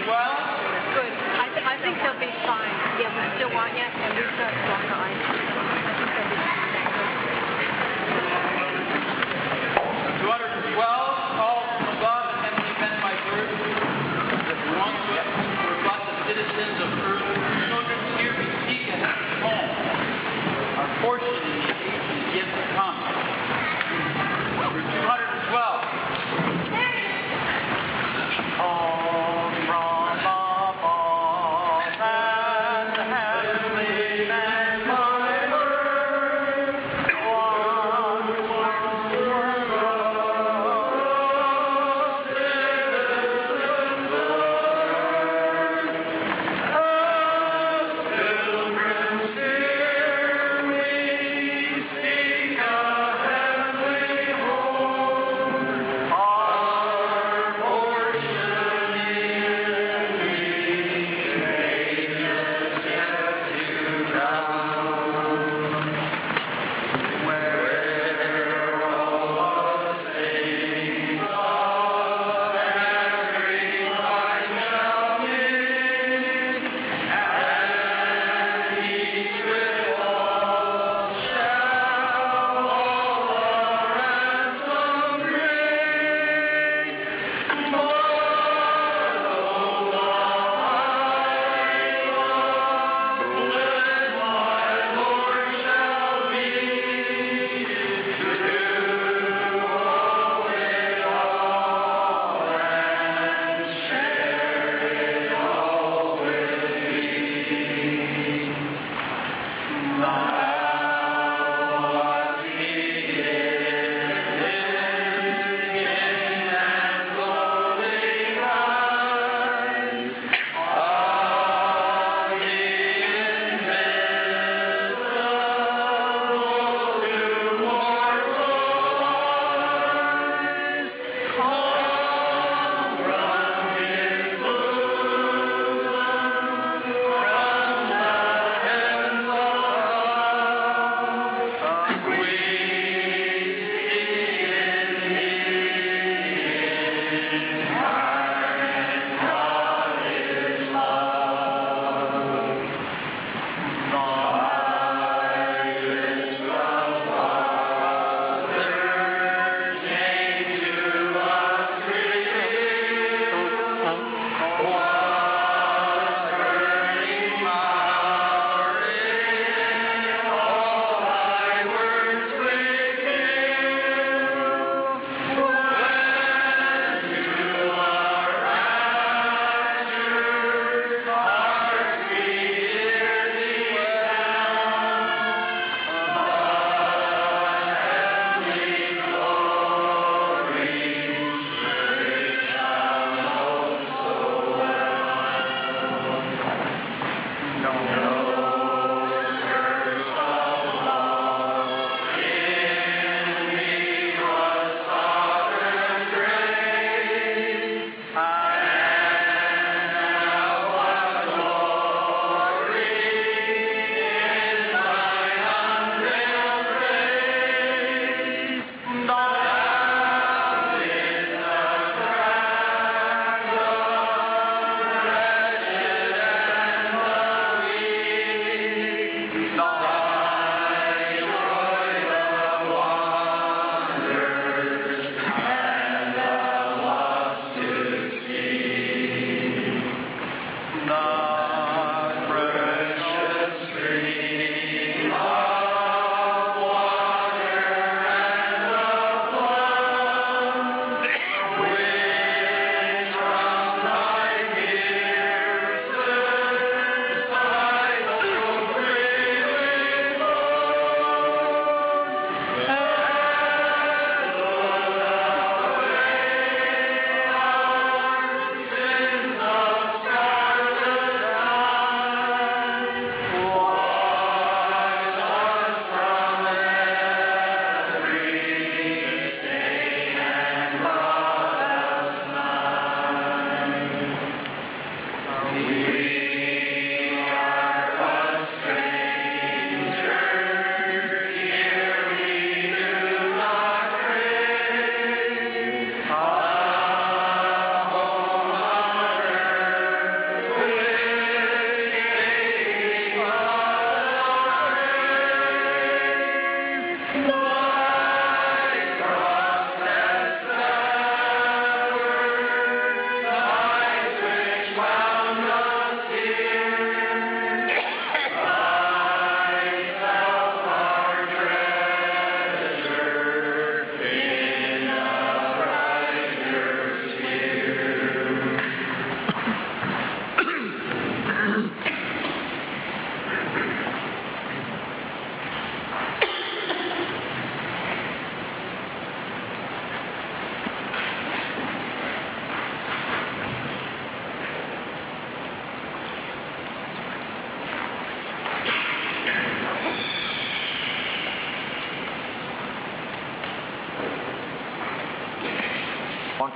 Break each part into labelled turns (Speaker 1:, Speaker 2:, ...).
Speaker 1: well?
Speaker 2: Good. I think they'll be fine. Yeah, we still want you, and we've got longer ice. I think they'll be fine.
Speaker 1: 212, call from above and heavily bent by birds. One to rebut the citizens of Earth. Children here we seek a heavenly home. Our portion in the ages yet to come. Number 212. Call from above and heavenly bent by birds. One to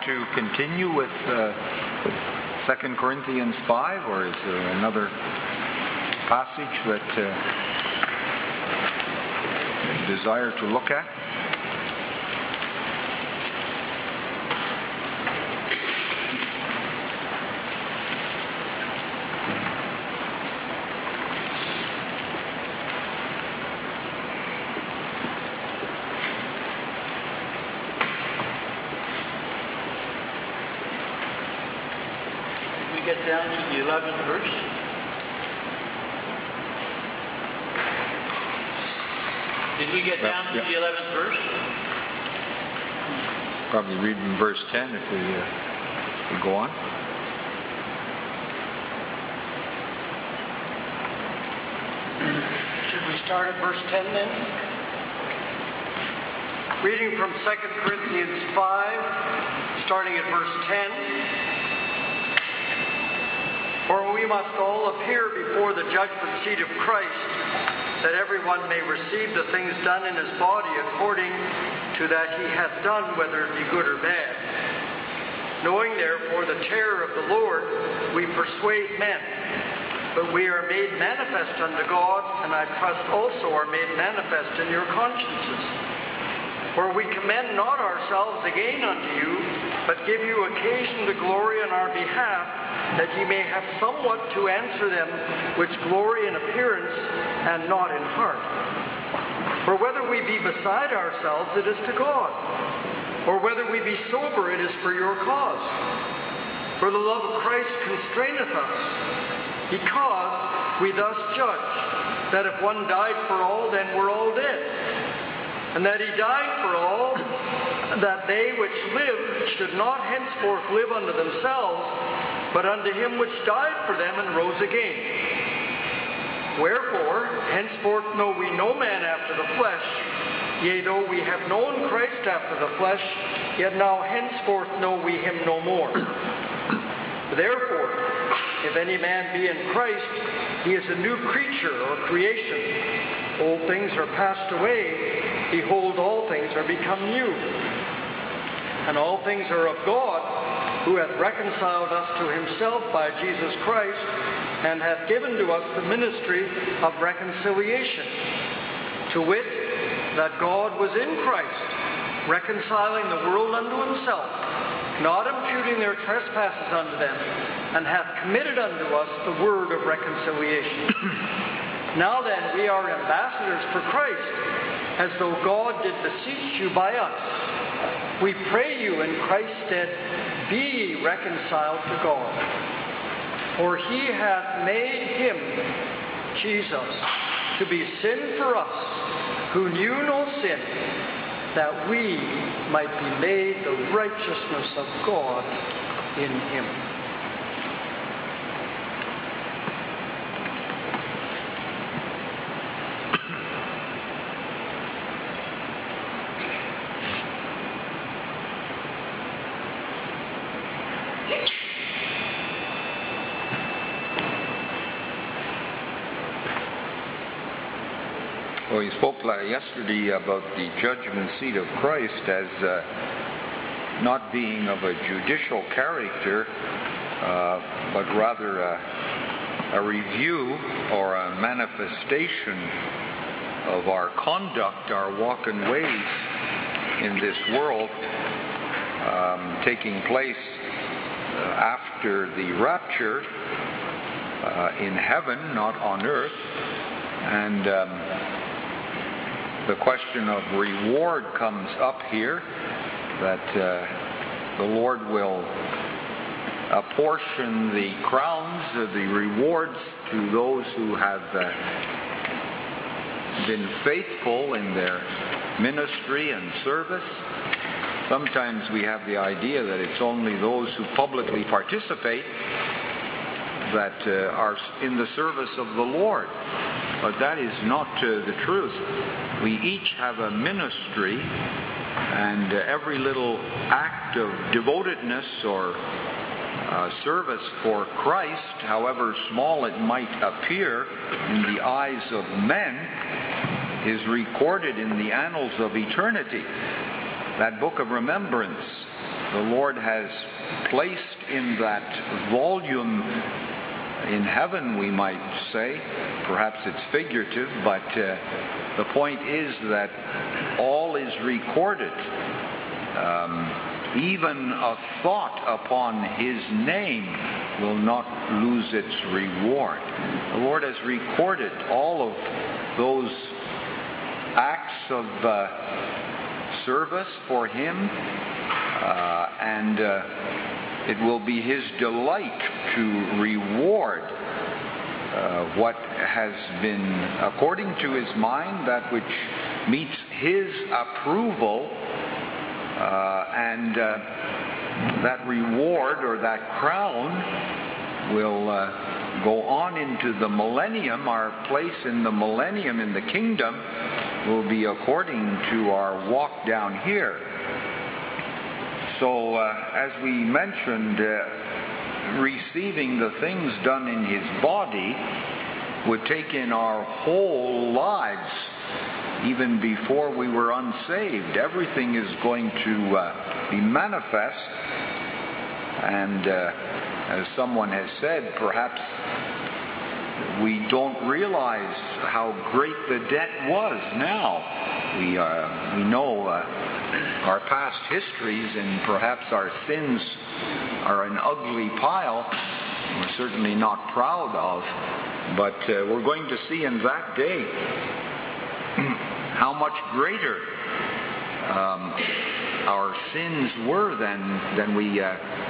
Speaker 3: to continue with 2 Corinthians 5, or is there another passage that you desire to look at?
Speaker 1: Get down to the 11th verse. Did we get down to the 11th verse?
Speaker 3: Probably read in verse 10 if we go on.
Speaker 4: Should we start at verse 10 then? Reading from 2 Corinthians 5, starting at verse 10. For we must all appear before the judgment seat of Christ, that everyone may receive the things done in his body according to that he hath done, whether it be good or bad. Knowing therefore the terror of the Lord, we persuade men. But we are made manifest unto God, and I trust also are made manifest in your consciences. For we commend not ourselves again unto you, but give you occasion to glory on our behalf, that ye may have somewhat to answer them which glory in appearance and not in heart. For whether we be beside ourselves, it is to God, or whether we be sober, it is for your cause. For the love of Christ constraineth us, because we thus judge, that if one died for all, then we're all dead. And that he died for all, that they which live should not henceforth live unto themselves, but unto him which died for them and rose again. Wherefore, henceforth know we no man after the flesh. Yea, though we have known Christ after the flesh, yet now henceforth know we him no more. Therefore, if any man be in Christ, he is a new creature or creation. Old things are passed away. Behold, all things are become new. And all things are of God, who hath reconciled us to himself by Jesus Christ, and hath given to us the ministry of reconciliation. To wit, that God was in Christ, reconciling the world unto himself, not imputing their trespasses unto them, and hath committed unto us the word of reconciliation. Now then, we are ambassadors for Christ, as though God did beseech you by us. We pray you in Christ's stead, be ye reconciled to God. For he hath made him, Jesus, to be sin for us, who knew no sin, that we might be made the righteousness of God in him.
Speaker 3: Well, you spoke yesterday about the judgment seat of Christ as not being of a judicial character, but rather a review or a manifestation of our conduct, our walk and ways in this world, taking place after the rapture in heaven, not on earth. And the question of reward comes up here, that the Lord will apportion the crowns, the rewards, to those who have been faithful in their ministry and service. Sometimes we have the idea that it's only those who publicly participate that are in the service of the Lord. But that is not the truth. We each have a ministry, and every little act of devotedness or service for Christ, however small it might appear in the eyes of men, is recorded in the annals of eternity. That book of remembrance the Lord has placed in that volume in heaven, we might say. Perhaps it's figurative, but the point is that all is recorded. Even a thought upon his name will not lose its reward. The Lord has recorded all of those acts of service for him, and it will be his delight to reward what has been according to his mind, that which meets his approval, and that reward or that crown will go on into the millennium. Our place in the millennium in the kingdom will be according to our walk down here. So as we mentioned, receiving the things done in his body would take in our whole lives, even before we were unsaved. Everything is going to be manifest, and as someone has said, perhaps we don't realize how great the debt was now. We know our past histories, and perhaps our sins are an ugly pile we're certainly not proud of, but we're going to see in that day how much greater our sins were than we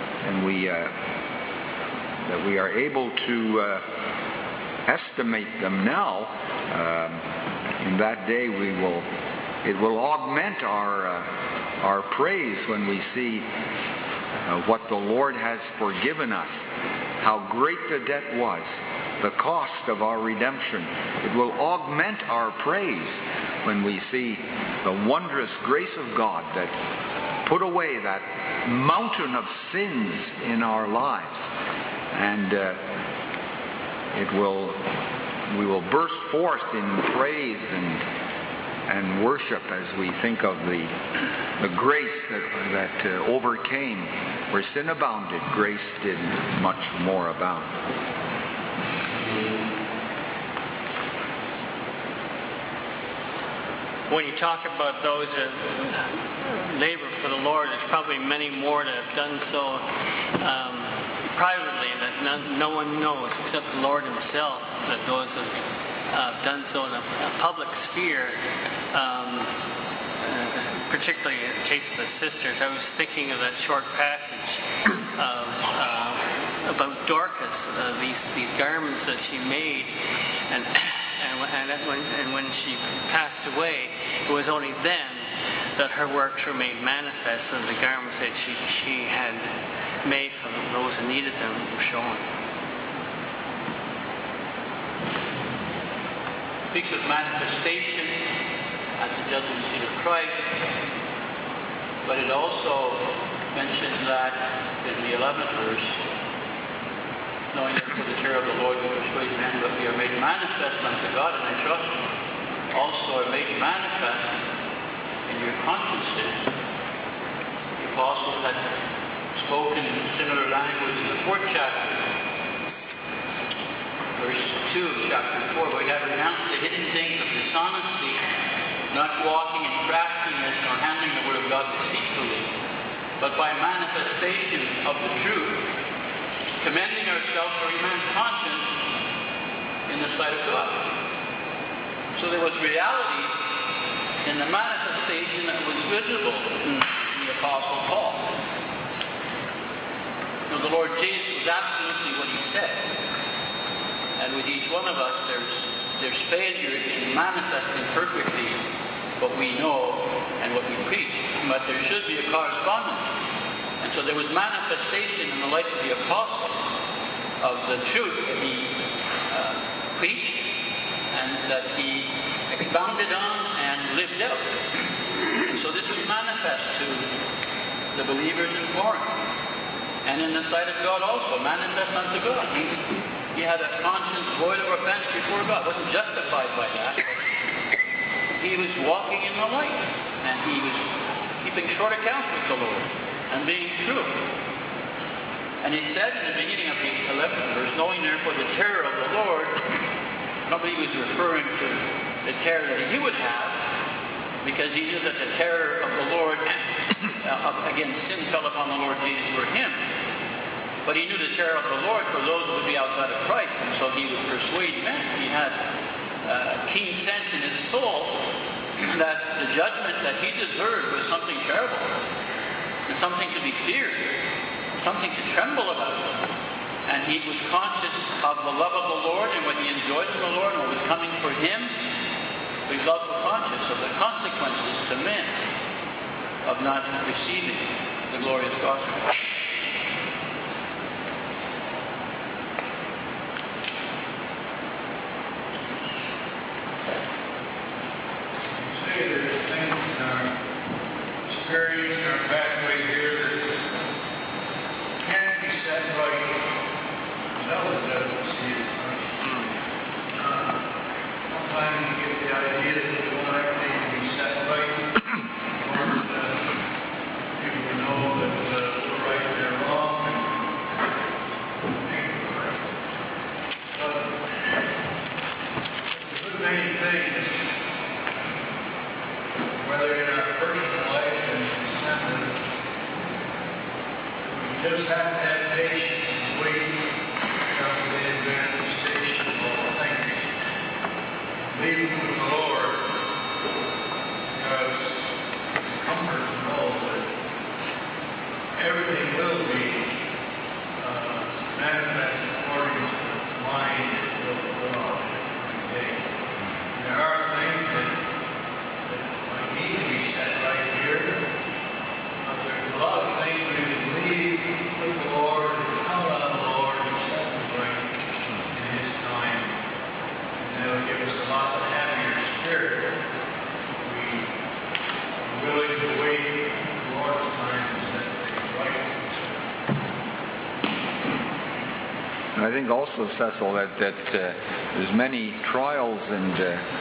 Speaker 3: are able to estimate them now. In that day, it will augment our praise when we see what the Lord has forgiven us, how great the debt was, the cost of our redemption. It will augment our praise when we see the wondrous grace of God that put away that mountain of sins in our lives. And we will burst forth in praise and worship as we think of the grace that overcame. Where sin abounded, grace did much more abound.
Speaker 5: When you talk about those that labor for the Lord, there's probably many more that have done so privately, that no one knows except the Lord himself, that those that have done so in a public sphere, particularly in the case of the sisters. I was thinking of that short passage about Dorcas, these garments that she made, and when she passed away, it was only then that her works were made manifest, and the garments that she had made for those who needed them were shown.
Speaker 1: Speaks of manifestation at the judgment seat of Christ, but it also mentions that in the 11th verse, knowing therefore the terror of the Lord will persuade men, but we are made manifest unto God, and I trust also are made manifest in your consciences. The apostles had spoken in similar language in the 4th chapter, verse 2 of chapter 4, where he had renounced the hidden things of dishonesty, not walking in craftiness, nor handling the word of God deceitfully, but by manifestation of the truth, commending ourselves for every man's conscience in the sight of God. So there was reality in the manifestation that was visible in the Apostle Paul. Now, the Lord Jesus was absolutely what he said. And with each one of us, there's failure in manifesting perfectly what we know and what we preach. But there should be a correspondence. And so there was manifestation in the life of the apostle of the truth that he preached and that he expounded on and lived out. And so this was manifest to the believers in Corinth. And in the sight of God also, manifest unto God. He had a conscience void of offense before God. Wasn't justified by that. He was walking in the light. And he was keeping short accounts with the Lord. and being true. And he said in the beginning of the 11th verse, knowing therefore the terror of the Lord, I don't believe he was referring to the terror that he would have, because he knew that the terror of the Lord, again, sin fell upon the Lord Jesus for him. But he knew the terror of the Lord for those who would be outside of Christ, and so he would persuade men. He had a keen sense in his soul that the judgment that he deserved was something terrible, and something to be feared, something to tremble about. And he was conscious of the love of the Lord and what he enjoyed in the Lord and what was coming for him. But he's also conscious of the consequences to men of not receiving the glorious gospel.
Speaker 6: There's things in our experience, in our pathway here that can't be set right. That was doesn't see it. Sometimes you get the idea that you want everything to be set right, or people to know that we're right, they're wrong, and make it right. But there's a good many things, whether in our personal life and extended, we just have to have patience and wait for the manifestation of all things. Leave them with the Lord, because it's a comfort to know that everything will be manifested according to the mind and will of God every day. And there are things that need to be set right here. But there's a lot of things we can leave with the Lord and count on the Lord and set them right in His time. And that'll give us a lot happier spirit if we are willing to wait the Lord's time to set things right.
Speaker 3: I think also, Cecil, that there's many trials and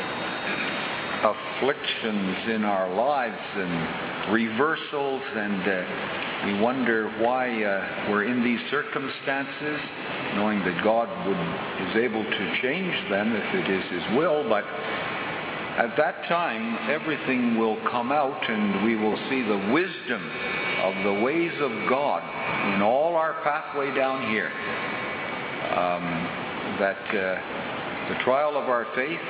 Speaker 3: afflictions in our lives and reversals, and we wonder why we're in these circumstances, knowing that God is able to change them if it is His will. But at that time, everything will come out, and we will see the wisdom of the ways of God in all our pathway down here. The trial of our faith,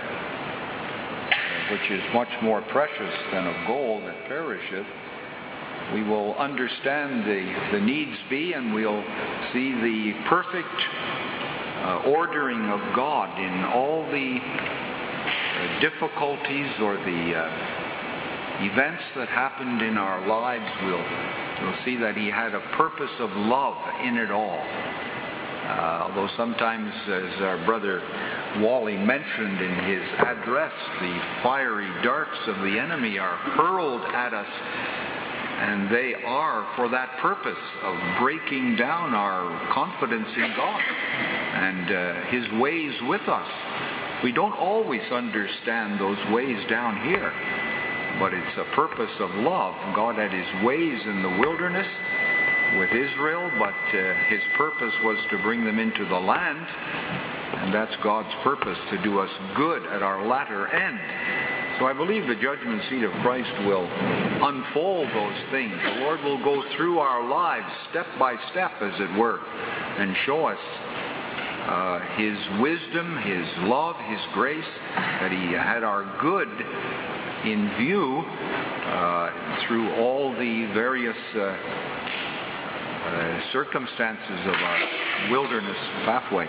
Speaker 3: which is much more precious than of gold that perisheth, we will understand the needs be, and we'll see the perfect ordering of God in all the difficulties or the events that happened in our lives. We'll see that He had a purpose of love in it all. Although sometimes, as our brother Wally mentioned in his address, the fiery darts of the enemy are hurled at us, and they are for that purpose of breaking down our confidence in God and His ways with us. We don't always understand those ways down here, but it's a purpose of love. God had His ways in the wilderness with Israel, but His purpose was to bring them into the land, and that's God's purpose, to do us good at our latter end. So I believe the judgment seat of Christ will unfold those things. The Lord will go through our lives step by step, as it were, and show us His wisdom, His love, His grace, that He had our good in view through all the various circumstances of our wilderness pathway.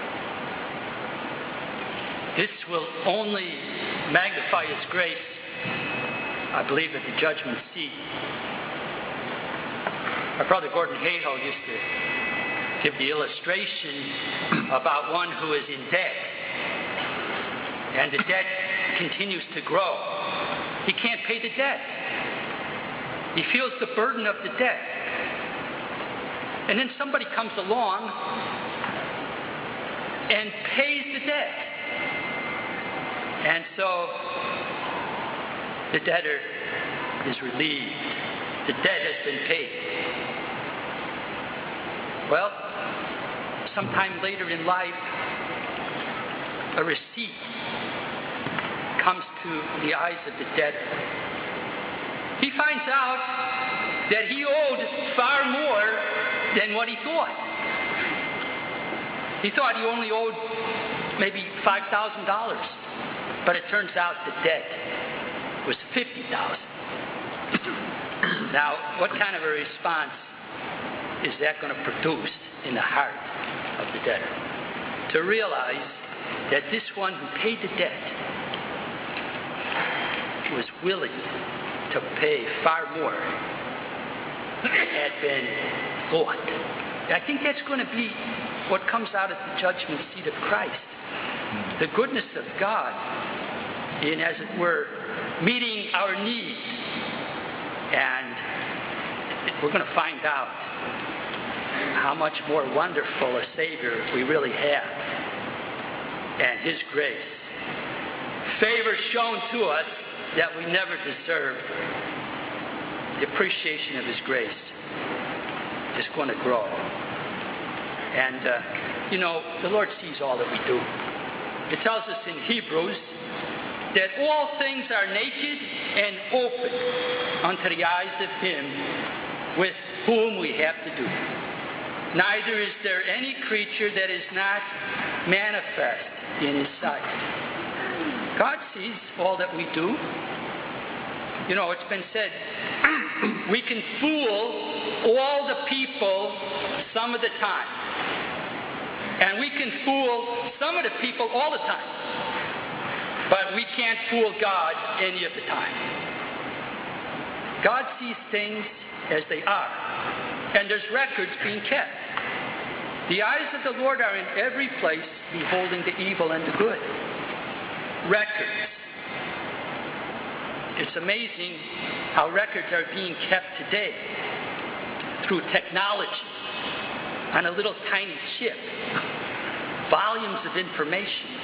Speaker 7: This will only magnify His grace, I believe, at the judgment seat. Our brother Gordon Hayhoe used to give the illustration about one who is in debt, and the debt continues to grow. He can't pay the debt. He feels the burden of the debt. And then somebody comes along and pays the debt. And so the debtor is relieved. The debt has been paid. Well, sometime later in life, a receipt comes to the eyes of the debtor. He finds out that he owed far more than what he thought. He thought he only owed maybe $5,000, but it turns out the debt was $50,000. Now, what kind of a response is that going to produce in the heart of the debtor? To realize that this one who paid the debt was willing to pay far more than had been thought. I think that's going to be what comes out at the judgment seat of Christ. The goodness of God in, as it were, meeting our needs. And we're going to find out how much more wonderful a Savior we really have. And His grace. Favor shown to us that we never deserved. The appreciation of His grace is going to grow. And, the Lord sees all that we do. It tells us in Hebrews that all things are naked and open unto the eyes of Him with whom we have to do. Neither is there any creature that is not manifest in His sight. God sees all that we do. It's been said, we can fool all the people some of the time. And we can fool some of the people all the time. But we can't fool God any of the time. God sees things as they are. And there's records being kept. The eyes of the Lord are in every place, beholding the evil and the good. Records. It's amazing how records are being kept today through technology on a little tiny chip. Volumes of information.